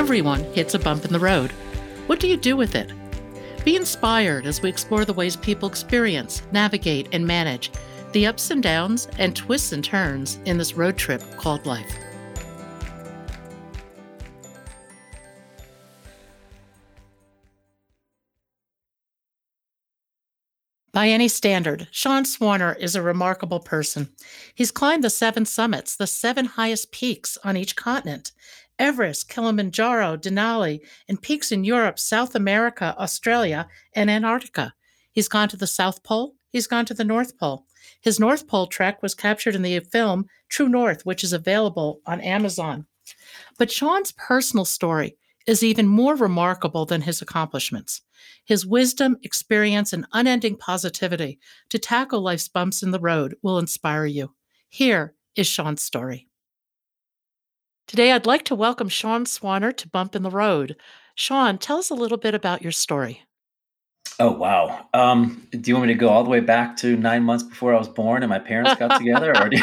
Everyone hits a bump in the road. What do you do with it? Be inspired as we explore the ways people experience, navigate, and manage the ups and downs and twists and turns in this road trip called life. By any standard, Sean Swarner is a remarkable person. He's climbed the 7 summits, the 7 highest peaks on each continent: Everest, Kilimanjaro, Denali, and peaks in Europe, South America, Australia, and Antarctica. He's gone to the South Pole. He's gone to the North Pole. His North Pole trek was captured in the film True North, which is available on Amazon. But Sean's personal story is even more remarkable than his accomplishments. His wisdom, experience, and unending positivity to tackle life's bumps in the road will inspire you. Here is Sean's story. Today, I'd like to welcome Sean Swarner to Bump in the Road. Sean, tell us a little bit about your story. Oh, wow. Do you want me to go all the way back to 9 months before I was born and my parents got together, or do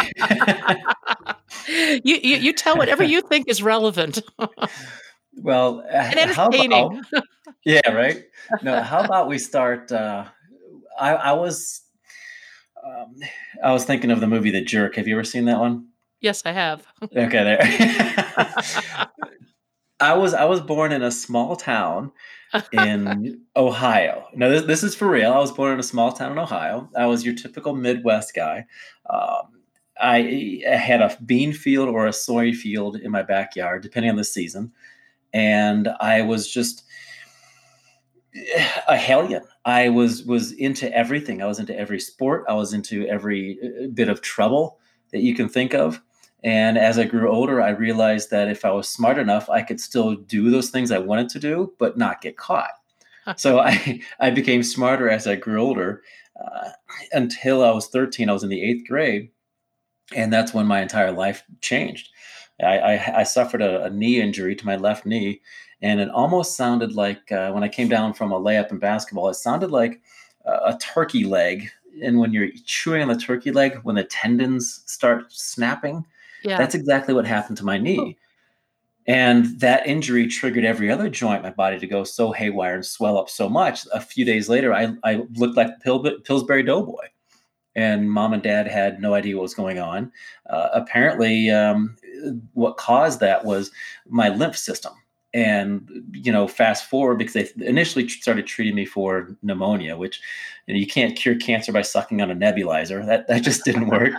You tell whatever you think is relevant Well, and how entertaining. about yeah, right? No, how about we start, I I was, um, I was thinking of the movie The Jerk. Have you ever seen that one? Yes, I have. Okay, there. I was born in a small town in Ohio. Now, this is for real. I was born in a small town in Ohio. I was your typical Midwest guy. Um, I had a bean field or a soy field in my backyard, depending on the season, and I was just a hellion. I was into everything. I was into every sport. I was into every bit of trouble that you can think of. And as I grew older, I realized that if I was smart enough, I could still do those things I wanted to do, but not get caught. So I became smarter as I grew older. Uh, until I was 13, I was in the 8th grade, and that's when my entire life changed. I suffered a knee injury to my left knee, and it almost sounded like when I came down from a layup in basketball, it sounded like a turkey leg. And when you're chewing on the turkey leg, when the tendons start snapping, Yeah. that's exactly what happened to my Oh, knee. And that injury triggered every other joint in my body to go so haywire and swell up so much. A few days later, I looked like the Pillsbury Doughboy, and mom and dad had no idea what was going on. Apparently, what caused that was my lymph system. And fast forward, because they initially started treating me for pneumonia, which you can't cure cancer by sucking on a nebulizer. That just didn't work.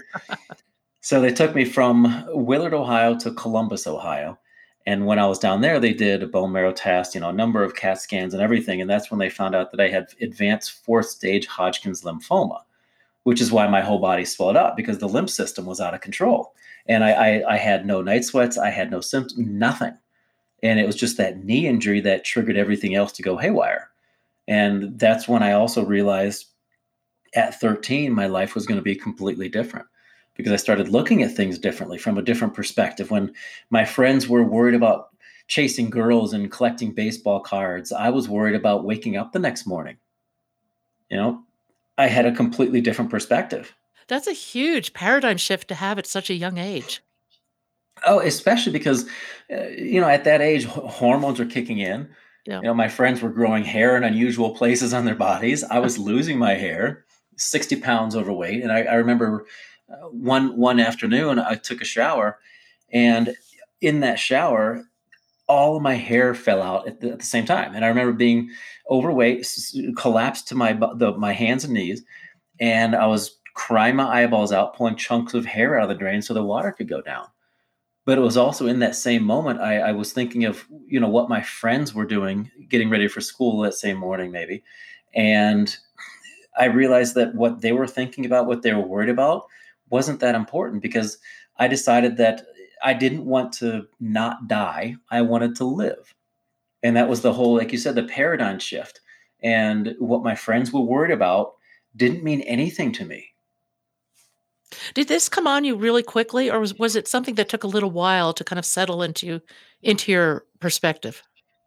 So they took me from Willard, Ohio to Columbus, Ohio. And when I was down there, they did a bone marrow test, a number of CAT scans and everything. And that's when they found out that I had advanced 4th stage Hodgkin's lymphoma, which is why my whole body swelled up, because the lymph system was out of control. And I had no night sweats. I had no symptoms, nothing. And it was just that knee injury that triggered everything else to go haywire. And that's when I also realized at 13, my life was going to be completely different, because I started looking at things differently, from a different perspective. When my friends were worried about chasing girls and collecting baseball cards, I was worried about waking up the next morning. You know, I had a completely different perspective. that's a huge paradigm shift to have at such a young age. Oh, especially because, at that age, hormones are kicking in. Yeah. My friends were growing hair in unusual places on their bodies. I was losing my hair, 60 pounds overweight. And I remember one afternoon, I took a shower, and in that shower, all of my hair fell out at the same time. And I remember being overweight, collapsed to my hands and knees, and I was crying my eyeballs out, pulling chunks of hair out of the drain so the water could go down. But it was also in that same moment I was thinking of what my friends were doing, getting ready for school that same morning, maybe, and I realized that what they were thinking about, what they were worried about, wasn't that important, because I decided that I didn't want to not die. I wanted to live. And that was the whole, like you said, the paradigm shift. And what my friends were worried about didn't mean anything to me. Did this come on you really quickly, or was it something that took a little while to kind of settle into your perspective?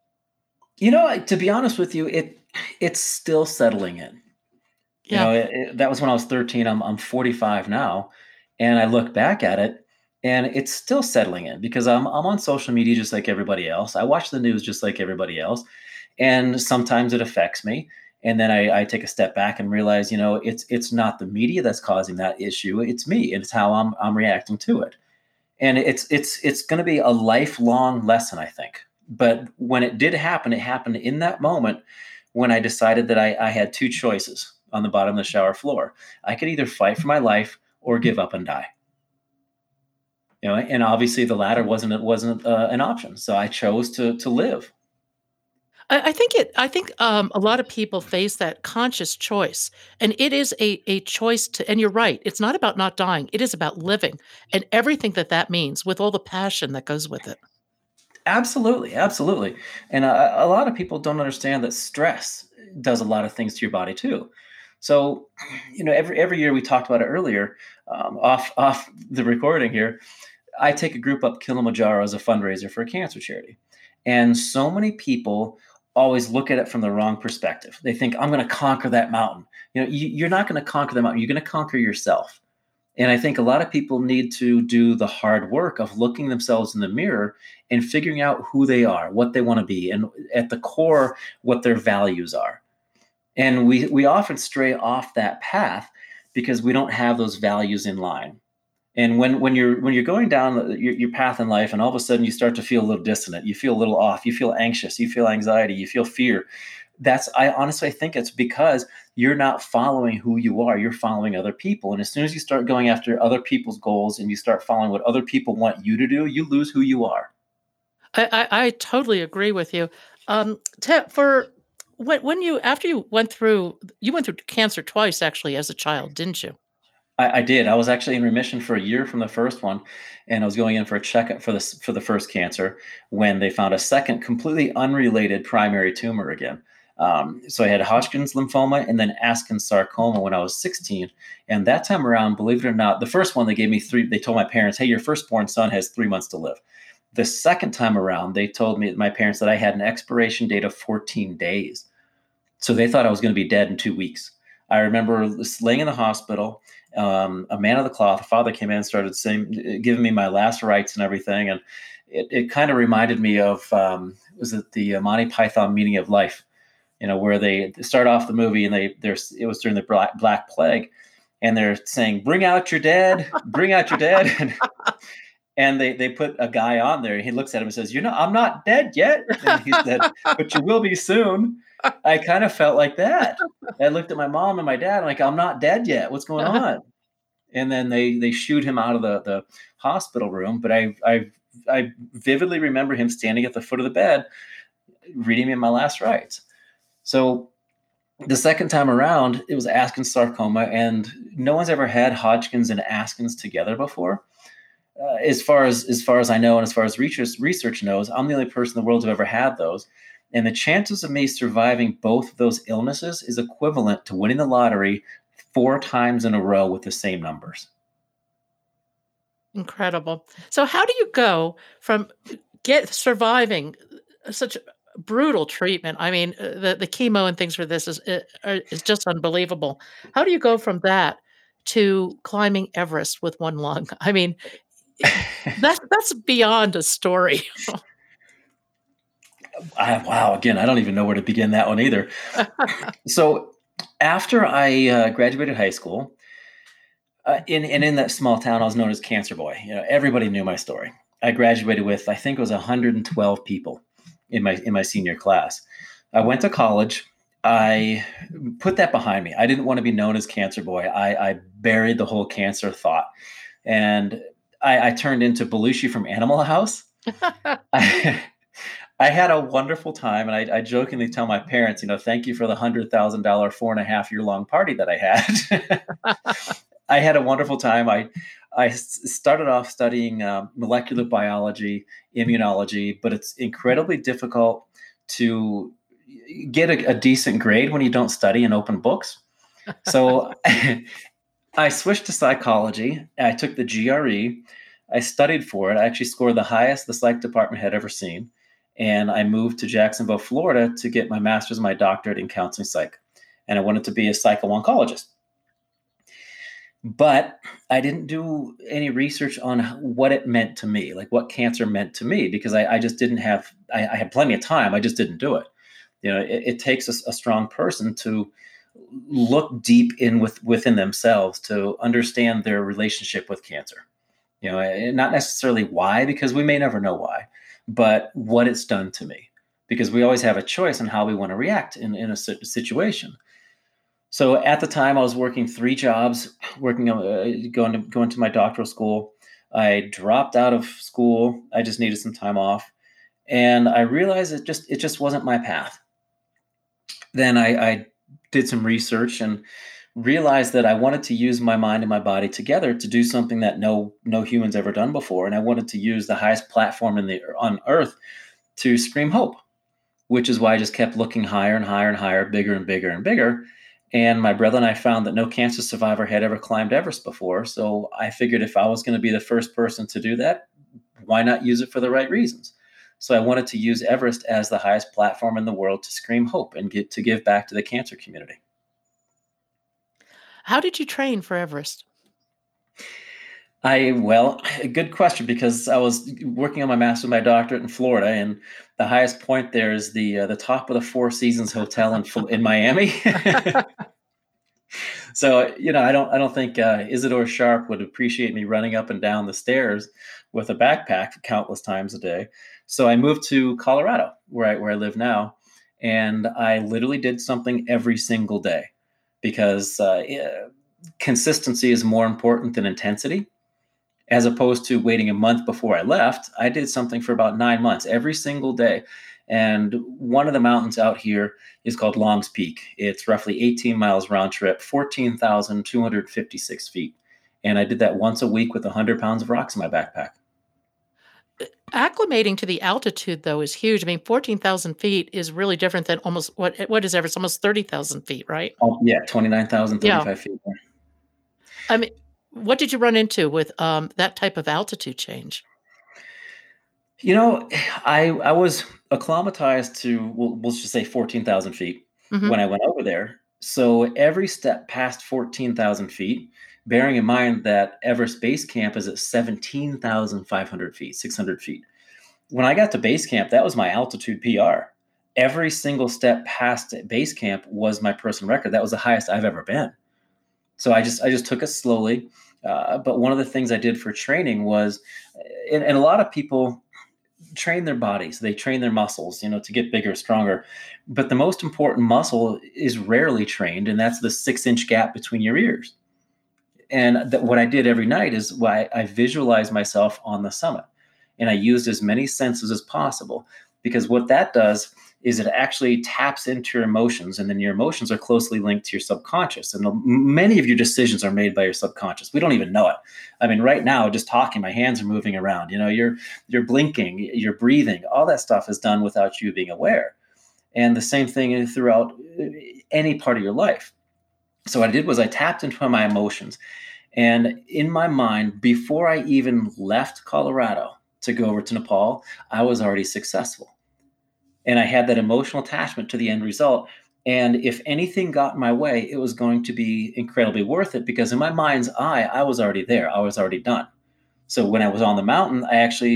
To be honest with you, it's still settling in. Yeah. That was when I was 13. I'm 45 now, and I look back at it, And it's still settling in because I'm on social media just like everybody else. I watch the news just like everybody else. And sometimes it affects me. And then I take a step back and realize, it's not the media that's causing that issue. It's me. It's how I'm reacting to it. And it's going to be a lifelong lesson, I think. But when it did happen, it happened in that moment when I decided that I had two choices on the bottom of the shower floor. I could either fight for my life or give up and die. And obviously the latter wasn't an option. So I chose to live. I think a lot of people face that conscious choice, and it is a choice to. And you're right; it's not about not dying; it is about living, and everything that means, with all the passion that goes with it. Absolutely, absolutely. And a lot of people don't understand that stress does a lot of things to your body too. So, every year we talked about it earlier, off the recording here. I take a group up Kilimanjaro as a fundraiser for a cancer charity, and so many people always look at it from the wrong perspective. They think I'm going to conquer that mountain. You're not going to conquer the mountain. You're going to conquer yourself. And I think a lot of people need to do the hard work of looking themselves in the mirror and figuring out who they are, what they want to be, and at the core, what their values are. And we often stray off that path because we don't have those values in line. And when you're going down your path in life, and all of a sudden you start to feel a little dissonant, you feel a little off, you feel anxious, you feel anxiety, you feel fear. I honestly think it's because you're not following who you are. You're following other people. And as soon as you start going after other people's goals and you start following what other people want you to do, you lose who you are. I totally agree with you. For when you after you went through cancer twice actually as a child, didn't you? I did. I was actually in remission for a year from the first one, and I was going in for a checkup for the first cancer when they found a second, completely unrelated primary tumor again. So I had Hodgkin's lymphoma and then Askin sarcoma when I was 16. And that time around, believe it or not, the first one they gave me they told my parents, hey, your firstborn son has 3 months to live. The second time around, they told my parents that I had an expiration date of 14 days. So they thought I was going to be dead in 2 weeks. I remember laying in the hospital. A man of the cloth, a father came in and started giving me my last rites and everything. And it kind of reminded me of, was it the Monty Python Meaning of Life? Where they start off the movie and it was during the Black Plague, and they're saying, "Bring out your dead, bring out your dead," and they put a guy on there. And he looks at him and says, I'm not dead yet." And he said, "But you will be soon." I kind of felt like that. I looked at my mom and my dad. I'm like, "I'm not dead yet. What's going on?" And then they shoot him out of the hospital room. But I vividly remember him standing at the foot of the bed, reading me my last rites. So the second time around, it was Askin sarcoma, and no one's ever had Hodgkin's and Askin's together before. As far as I know, and as far as research knows, I'm the only person in the world who ever had those. And the chances of me surviving both of those illnesses is equivalent to winning the lottery 4 times in a row with the same numbers. Incredible. So how do you go from surviving such brutal treatment? I mean, the chemo and things for this is just unbelievable. How do you go from that to climbing Everest with one lung? I mean, that's beyond a story. Wow. Again, I don't even know where to begin that one either. So after I graduated high school, in that small town, I was known as Cancer Boy. Everybody knew my story. I graduated with, I think it was 112 people in my senior class. I went to college. I put that behind me. I didn't want to be known as Cancer Boy. I buried the whole cancer thought, and I turned into Belushi from Animal House. I had a wonderful time, and I jokingly tell my parents, thank you for the $100,000 4.5 year long party that I had. I had a wonderful time. I started off studying molecular biology, immunology, but it's incredibly difficult to get a decent grade when you don't study and open books. So I switched to psychology. I took the GRE. I studied for it. I actually scored the highest the psych department had ever seen. And I moved to Jacksonville, Florida to get my master's and my doctorate in counseling psych. And I wanted to be a psycho-oncologist. But I didn't do any research on what it meant to me, like what cancer meant to me, because I just didn't have, I had plenty of time. I just didn't do it. It takes a strong person to look deep within themselves to understand their relationship with cancer. And not necessarily why, because we may never know why, but what it's done to me, because we always have a choice on how we want to react in a situation. So at the time, I was working 3 jobs, going to my doctoral school. I dropped out of school. I just needed some time off, and I realized it just wasn't my path. Then I did some research and realized that I wanted to use my mind and my body together to do something that no human's ever done before, and I wanted to use the highest platform on earth to scream hope, which is why I just kept looking higher and higher and higher, bigger and bigger and bigger. And my brother and I found that no cancer survivor had ever climbed Everest before. So I figured if I was going to be the first person to do that, why not use it for the right reasons? So I wanted to use Everest as the highest platform in the world to scream hope and to give back to the cancer community. How did you train for Everest? Well, a good question, because I was working on my master's and my doctorate in Florida, and the highest point there is the top of the Four Seasons Hotel in Miami. So I don't think Isidore Sharp would appreciate me running up and down the stairs with a backpack countless times a day. So I moved to Colorado, where I live now, and I literally did something every single day, because consistency is more important than intensity. As opposed to waiting a month before I left, I did something for about 9 months every single day. And one of the mountains out here is called Long's Peak. It's roughly 18 miles round trip, 14,256 feet. And I did that once a week with 100 pounds of rocks in my backpack. Acclimating to the altitude, though, is huge. I mean, 14,000 feet is really different than almost what is Everest? Almost 30,000 feet, right? Oh, yeah, 29,035 Yeah. feet. I mean, what did you run into with that type of altitude change? I was acclimatized to, well, let's just say 14,000 feet Hmm. when I went over there. So every step past 14,000 feet, bearing in mind that Everest Base Camp is at 17,500 feet, 600 feet. When I got to base camp, that was my altitude PR. Every single step past base camp was my personal record. That was the highest I've ever been. So I just took it slowly. But one of the things I did for training was, and a lot of people train their bodies, they train their muscles, to get bigger, stronger. But the most important muscle is rarely trained, and that's the 6-inch gap between your ears. And what I did every night is why I visualized myself on the summit, and I used as many senses as possible, because what that does is it actually taps into your emotions, and then your emotions are closely linked to your subconscious, and many of your decisions are made by your subconscious. We don't even know it. I mean, right now, just talking, my hands are moving around. You're blinking, you're breathing. All that stuff is done without you being aware. And the same thing throughout any part of your life. So what I did was I tapped into my emotions. And in my mind, before I even left Colorado to go over to Nepal, I was already successful. And I had that emotional attachment to the end result. And if anything got in my way, it was going to be incredibly worth it, because in my mind's eye, I was already there. I was already done. So when I was on the mountain,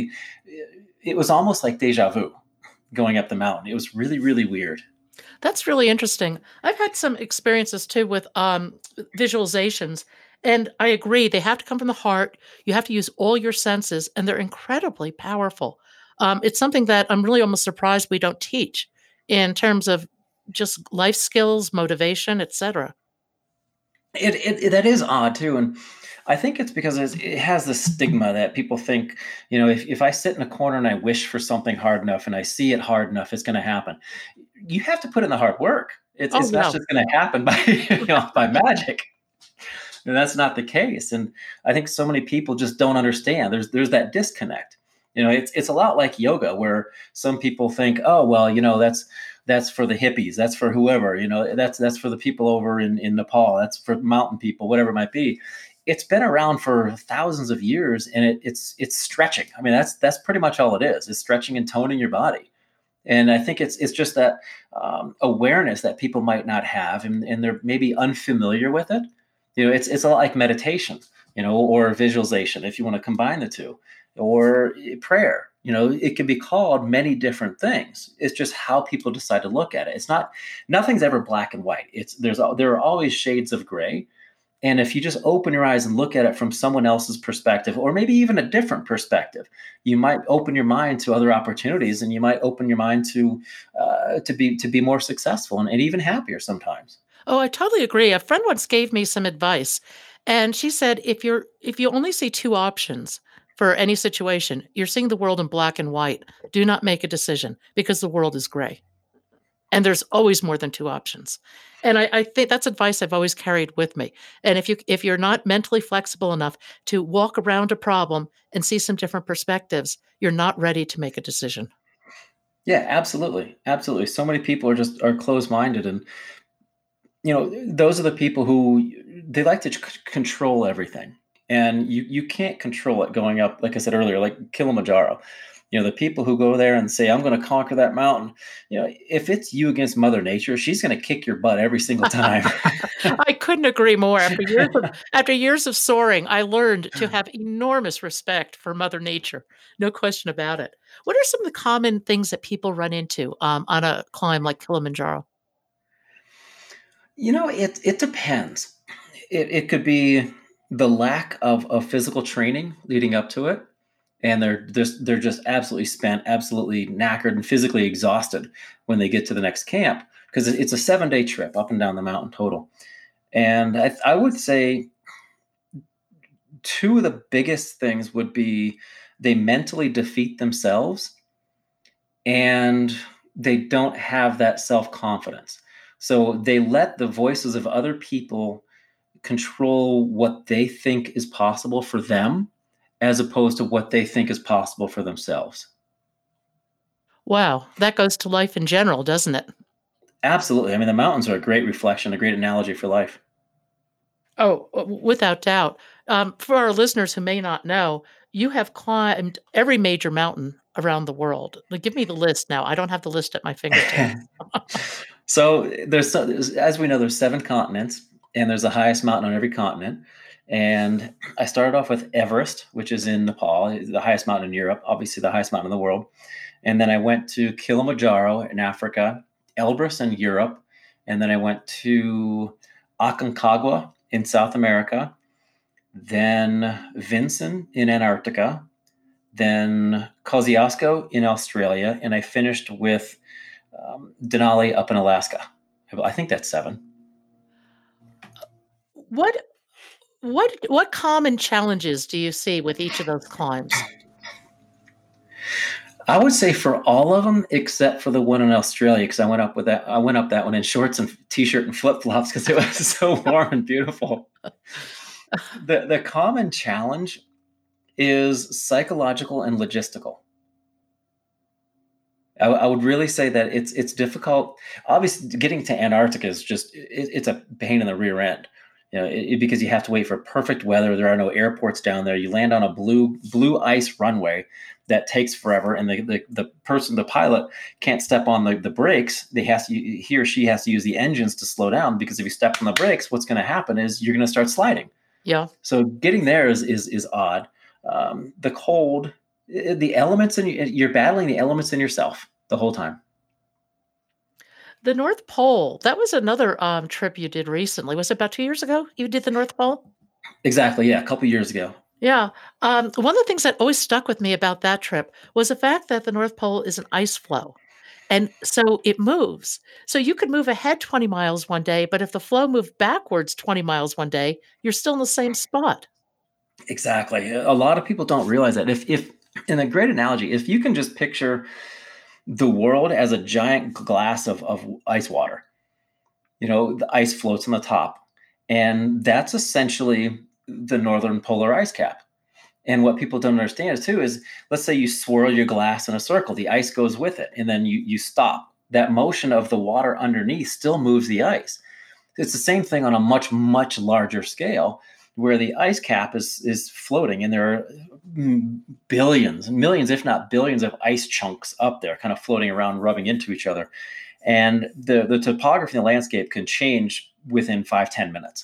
it was almost like deja vu going up the mountain. It was really, really weird. That's really interesting. I've had some experiences too with visualizations, and I agree. They have to come from the heart. You have to use all your senses, and they're incredibly powerful. It's something that I'm really almost surprised we don't teach in terms of just life skills, motivation, etc. That is odd too, and I think it's because it has the stigma that people think, if I sit in a corner and I wish for something hard enough and I see it hard enough, it's going to happen. You have to put in the hard work. Oh It's not yeah. just going to happen by by magic. And that's not the case. And I think so many people just don't understand. There's that disconnect. It's a lot like yoga, where some people think, oh well, that's for the hippies, that's for whoever, that's for the people over in Nepal, that's for mountain people, whatever it might be. It's been around for thousands of years, and it's stretching. I mean, that's pretty much all it is. It's stretching and toning your body. And I think it's just that awareness that people might not have, and they're maybe unfamiliar with it. It's a lot like meditation, or visualization, if you want to combine the two, or prayer. It can be called many different things. It's just how people decide to look at it. It's not, nothing's ever black and white. There are always shades of gray. And if you just open your eyes and look at it from someone else's perspective, or maybe even a different perspective, you might open your mind to other opportunities, and you might open your mind to be more successful and even happier sometimes. Oh, I totally agree. A friend once gave me some advice, and she said if you only see two options for any situation, you're seeing the world in black and white. Do not make a decision because the world is gray. And there's always more than two options. And I think that's advice I've always carried with me. And if you're not mentally flexible enough to walk around a problem and see some different perspectives, you're not ready to make a decision. Yeah, absolutely, absolutely. So many people are closed-minded, and those are the people who they like to control everything, and you can't control it going up. Like I said earlier, like Kilimanjaro. The people who go there and say, I'm going to conquer that mountain, if it's you against Mother Nature, she's going to kick your butt every single time. I couldn't agree more. After years of soaring, I learned to have enormous respect for Mother Nature. No question about it. What are some of the common things that people run into on a climb like Kilimanjaro? It depends. It could be the lack of physical training leading up to it, and they're just absolutely spent, absolutely knackered, and physically exhausted when they get to the next camp, because it's a 7-day trip up and down the mountain total. And I would say two of the biggest things would be they mentally defeat themselves, and they don't have that self-confidence. So they let the voices of other people control what they think is possible for them, as opposed to what they think is possible for themselves. Wow, that goes to life in general, doesn't it? Absolutely. I mean, the mountains are a great reflection, a great analogy for life. Oh, without doubt. For our listeners who may not know, you have climbed every major mountain around the world. Like, give me the list now. I don't have the list at my fingertips. So as we know, there's 7 continents, and there's the highest mountain on every continent. And I started off with Everest, which is in Nepal, the highest mountain in Europe, obviously the highest mountain in the world. And then I went to Kilimanjaro in Africa, Elbrus in Europe, and then I went to Aconcagua in South America, then Vinson in Antarctica, then Kosciuszko in Australia, and I finished with Denali up in Alaska. I think that's 7. What what common challenges do you see with each of those climbs? I would say for all of them, except for the one in Australia, because I went up that one in shorts and t-shirt and flip flops because it was so warm and beautiful. The common challenge is psychological and logistical. I would really say that it's difficult. Obviously, getting to Antarctica is it's a pain in the rear end. Because you have to wait for perfect weather. There are no airports down there. You land on a blue ice runway that takes forever, and the pilot can't step on the brakes. He or she has to use the engines to slow down, because if you step on the brakes, what's going to happen is you're going to start sliding. Yeah. So getting there is odd. The cold, the elements, and you're battling the elements in yourself the whole time. The North Pole, that was another trip you did recently. Was it about 2 years ago you did the North Pole? Exactly. Yeah, a couple years ago. Yeah. One of the things that always stuck with me about that trip was the fact that the North Pole is an ice flow. And so it moves. So you could move ahead 20 miles one day, but if the flow moved backwards 20 miles one day, you're still in the same spot. Exactly. A lot of people don't realize that. If in a great analogy, if you can just picture the world as a giant glass of ice water, the ice floats on the top, and that's essentially the northern polar ice cap. And what people don't understand too is, let's say you swirl your glass in a circle, the ice goes with it, and then you stop. That motion of the water underneath still moves the ice. It's the same thing on a much, much larger scale, where the ice cap is floating, and there are billions, millions, if not billions, of ice chunks up there, kind of floating around, rubbing into each other. And the topography and the landscape can change within 5-10 minutes.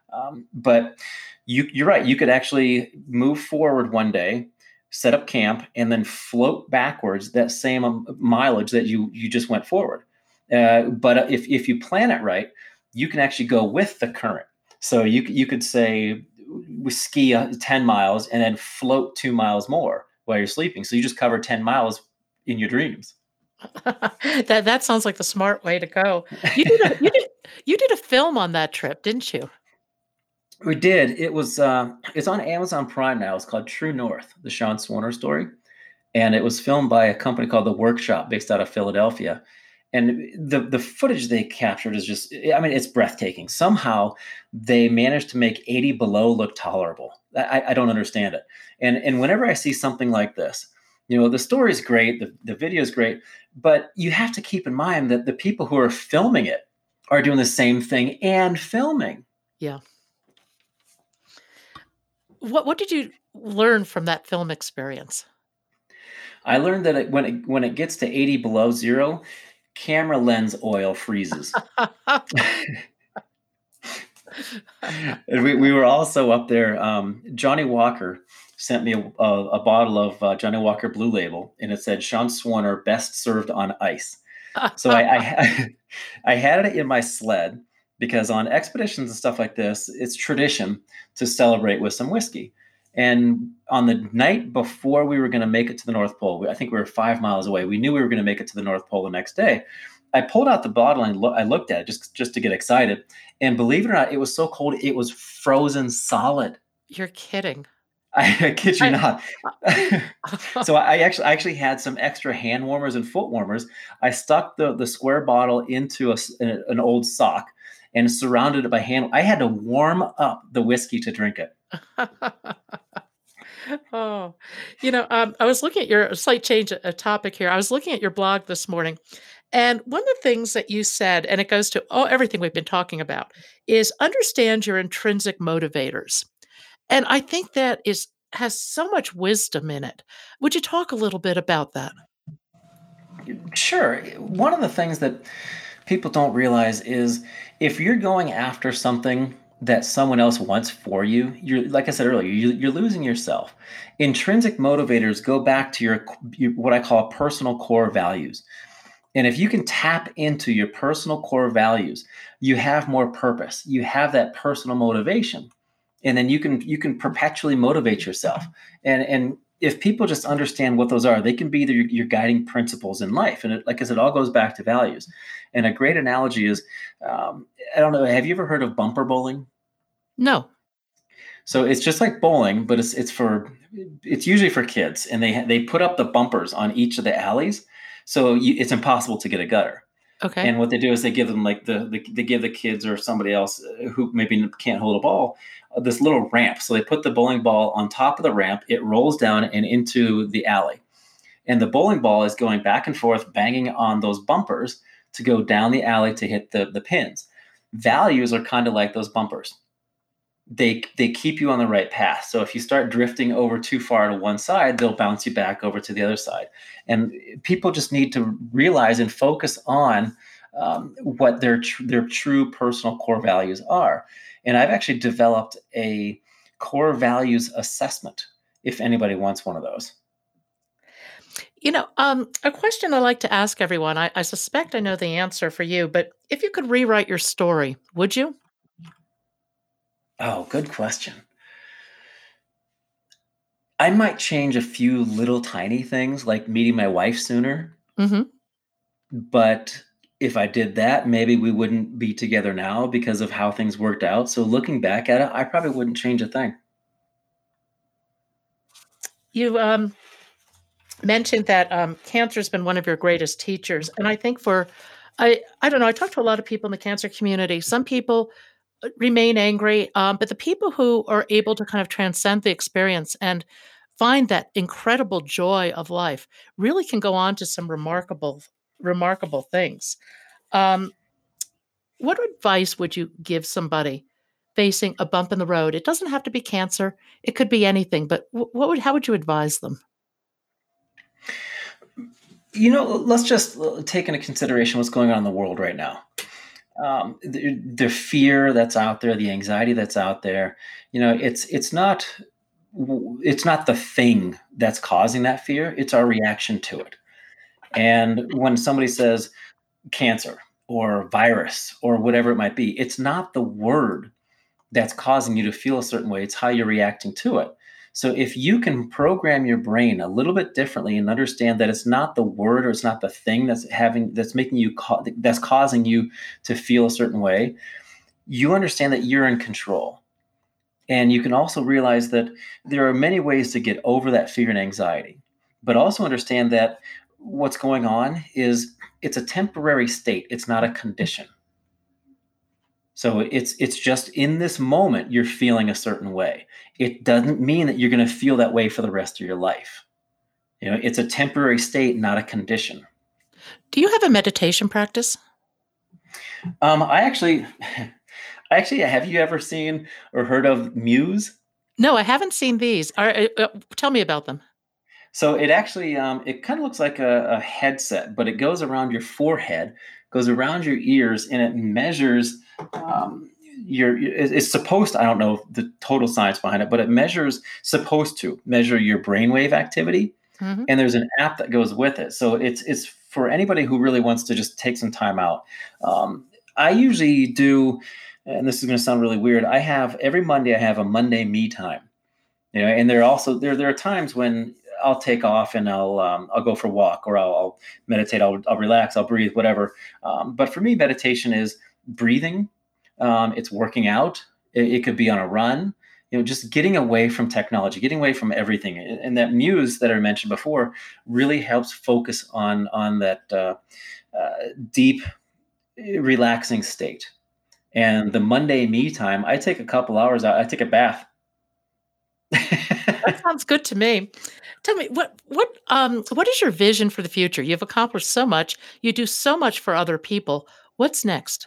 But you're right. You could actually move forward one day, set up camp, and then float backwards that same mileage that you just went forward. But if you plan it right, you can actually go with the current. So you could say we ski 10 miles and then float 2 miles more while you're sleeping. So you just cover 10 miles in your dreams. That sounds like the smart way to go. You did a film on that trip, didn't you? We did. It's on Amazon Prime now. It's called True North, the Sean Swarner story. And it was filmed by a company called The Workshop based out of Philadelphia. And the footage they captured is just, I mean, it's breathtaking. Somehow they managed to make 80 below look tolerable. I don't understand it. And whenever I see something like this, the story is great, the video is great, but you have to keep in mind that the people who are filming it are doing the same thing and filming. Yeah. What did you learn from that film experience? I learned that when it gets to 80 below zero, camera lens oil freezes. And we were also up there. Johnny Walker sent me a bottle of Johnny Walker Blue Label, and it said Sean Swarner best served on ice. So I had it in my sled because on expeditions and stuff like this, it's tradition to celebrate with some whiskey. And on the night before we were going to make it to the North Pole, I think we were 5 miles away. We knew we were going to make it to the North Pole the next day. I pulled out the bottle and I looked at it just to get excited. And believe it or not, it was so cold, it was frozen solid. You're kidding. I kid you not. So I actually had some extra hand warmers and foot warmers. I stuck the square bottle into an old sock and surrounded it by hand. I had to warm up the whiskey to drink it. Oh, I was looking at your slight change of topic here. I was looking at your blog this morning, and one of the things that you said, and it goes to everything we've been talking about, is understand your intrinsic motivators. And I think that has so much wisdom in it. Would you talk a little bit about that? Sure. One of the things that people don't realize is if you're going after something that someone else wants for you, you're, like I said earlier, you're losing yourself. Intrinsic motivators go back to your what I call personal core values. And if you can tap into your personal core values, you have more purpose. You have that personal motivation. And then you can perpetually motivate yourself. And if people just understand what those are, they can be your guiding principles in life. And like I said, it all goes back to values. And a great analogy is, I don't know, have you ever heard of bumper bowling? No. So it's just like bowling, but it's usually for kids, and they put up the bumpers on each of the alleys, so it's impossible to get a gutter. Okay. And what they do is they give them like they give the kids or somebody else who maybe can't hold a ball this little ramp. So they put the bowling ball on top of the ramp. It rolls down and into the alley, and the bowling ball is going back and forth, banging on those bumpers to go down the alley to hit the pins. Values are kind of like those bumpers. They keep you on the right path. So if you start drifting over too far to one side, they'll bounce you back over to the other side. And people just need to realize and focus on what their true personal core values are. And I've actually developed a core values assessment if anybody wants one of those. A question I like to ask everyone, I suspect I know the answer for you, but if you could rewrite your story, would you? Oh, good question. I might change a few little tiny things like meeting my wife sooner. Mm-hmm. But if I did that, maybe we wouldn't be together now because of how things worked out. So looking back at it, I probably wouldn't change a thing. You mentioned that cancer has been one of your greatest teachers. And I think I don't know, I talk to a lot of people in the cancer community. Some people remain angry, but the people who are able to kind of transcend the experience and find that incredible joy of life really can go on to some remarkable things. What advice would you give somebody facing a bump in the road? It doesn't have to be cancer. It could be anything, but how would you advise them? Let's just take into consideration what's going on in the world right now. The fear that's out there, the anxiety that's out there, it's not the thing that's causing that fear. It's our reaction to it. And when somebody says cancer or virus or whatever it might be, it's not the word that's causing you to feel a certain way. It's how you're reacting to it. So if you can program your brain a little bit differently and understand that it's not the word or it's not the thing that's causing you to feel a certain way, you understand that you're in control. And you can also realize that there are many ways to get over that fear and anxiety, but also understand that what's going on is it's a temporary state. It's not a condition. So it's just in this moment you're feeling a certain way. It doesn't mean that you're going to feel that way for the rest of your life. It's a temporary state, not a condition. Do you have a meditation practice? I actually, have you ever seen or heard of Muse? No, I haven't seen these. Tell me about them. So it actually, it kind of looks like a headset, but it goes around your forehead, goes around your ears, and it measures it's supposed to, I don't know the total science behind it, but supposed to measure your brainwave activity. Mm-hmm. And there's an app that goes with it. So it's for anybody who really wants to just take some time out. I usually do, and this is going to sound really weird. Every Monday, I have a Monday me time. And there are times when I'll take off and I'll go for a walk, or I'll meditate, I'll relax, I'll breathe, whatever. But for me, meditation is breathing. It's working out. It could be on a run. Just getting away from technology, getting away from everything. And that Muse that I mentioned before really helps focus on that deep, relaxing state. And the Monday me time, I take a couple hours out. I take a bath. That sounds good to me. Tell me, what is your vision for the future? You've accomplished so much. You do so much for other people. What's next?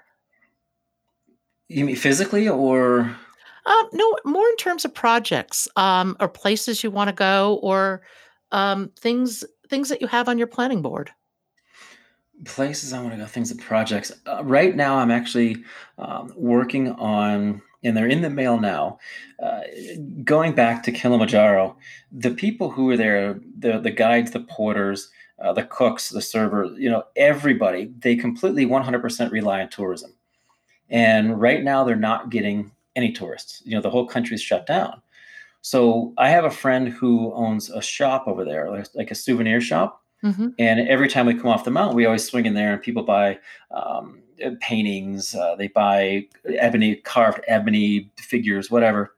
You mean physically or? No, more in terms of projects, or places you want to go, or things that you have on your planning board. Places I want to go, things and projects. Right now, I'm actually working on, and they're in the mail now, going back to Kilimanjaro. The people who are there, the guides, the porters, the cooks, the servers, everybody, they completely 100% rely on tourism. And right now, they're not getting any tourists. The whole country's shut down. So I have a friend who owns a shop over there, like a souvenir shop. Mm-hmm. And every time we come off the mountain, we always swing in there, and people buy paintings. They buy carved ebony figures, whatever.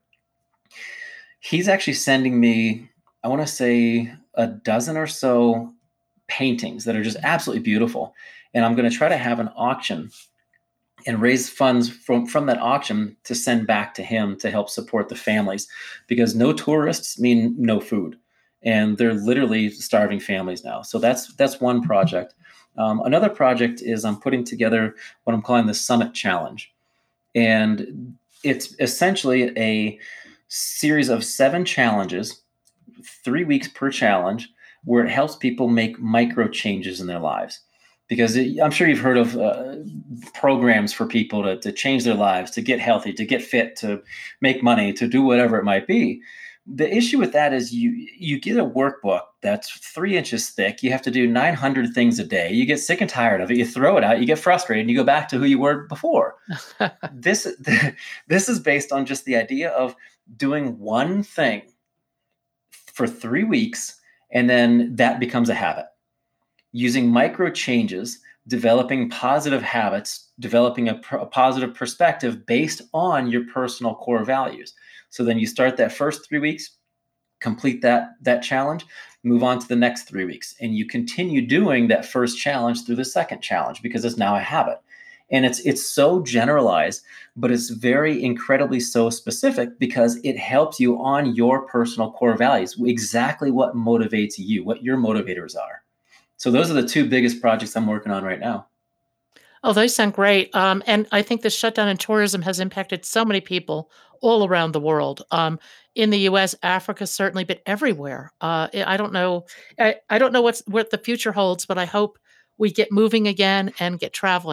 He's actually sending me, I want to say, a dozen or so paintings that are just absolutely beautiful. And I'm going to try to have an auction and raise funds from that auction to send back to him to help support the families, because no tourists mean no food. And they're literally starving families now. So that's one project. Another project is I'm putting together what I'm calling the Summit Challenge. And it's essentially a series of 7 challenges, 3 weeks per challenge, where it helps people make micro changes in their lives. Because I'm sure you've heard of programs for people to change their lives, to get healthy, to get fit, to make money, to do whatever it might be. The issue with that is you get a workbook that's 3 inches thick. You have to do 900 things a day. You get sick and tired of it. You throw it out. You get frustrated, and you go back to who you were before. This is based on just the idea of doing one thing for 3 weeks, and then that becomes a habit. Using micro changes, developing positive habits, developing a positive perspective based on your personal core values. So then you start that first 3 weeks, complete that challenge, move on to the next 3 weeks. And you continue doing that first challenge through the second challenge, because it's now a habit. And it's so generalized, but it's very incredibly so specific, because it helps you on your personal core values, exactly what motivates you, what your motivators are. So those are the 2 biggest projects I'm working on right now. Oh, those sound great. And I think the shutdown in tourism has impacted so many people all around the world. In the U.S., Africa certainly, but everywhere. I don't know. I don't know what the future holds, but I hope we get moving again and get traveling,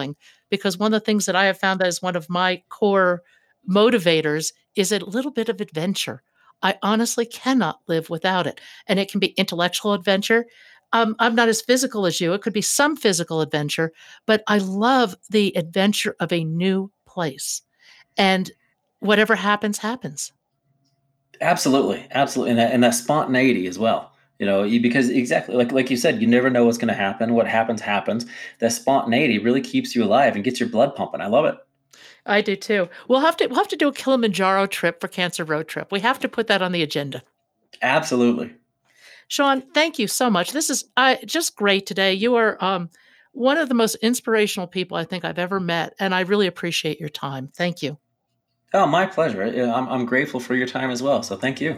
because one of the things that I have found that is one of my core motivators is a little bit of adventure. I honestly cannot live without it. And it can be intellectual adventure. I'm not as physical as you. It could be some physical adventure, but I love the adventure of a new place. And whatever happens, happens. Absolutely, absolutely, and that spontaneity as well. Because exactly like you said, you never know what's going to happen. What happens happens. That spontaneity really keeps you alive and gets your blood pumping. I love it. I do too. We'll have to do a Kilimanjaro trip for Cancer Road Trip. We have to put that on the agenda. Absolutely. Sean, thank you so much. This is just great today. You are one of the most inspirational people I think I've ever met, and I really appreciate your time. Thank you. Oh, my pleasure. Yeah, I'm grateful for your time as well. So thank you.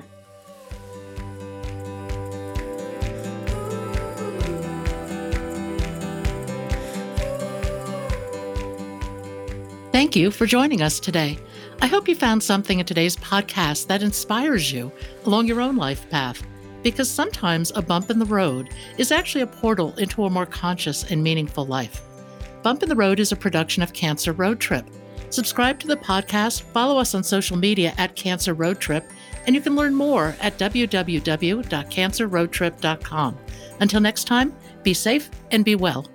Thank you for joining us today. I hope you found something in today's podcast that inspires you along your own life path, because sometimes a bump in the road is actually a portal into a more conscious and meaningful life. Bump in the Road is a production of Cancer Road Trip. Subscribe to the podcast, follow us on social media at Cancer Road Trip, and you can learn more at www.cancerroadtrip.com. Until next time, be safe and be well.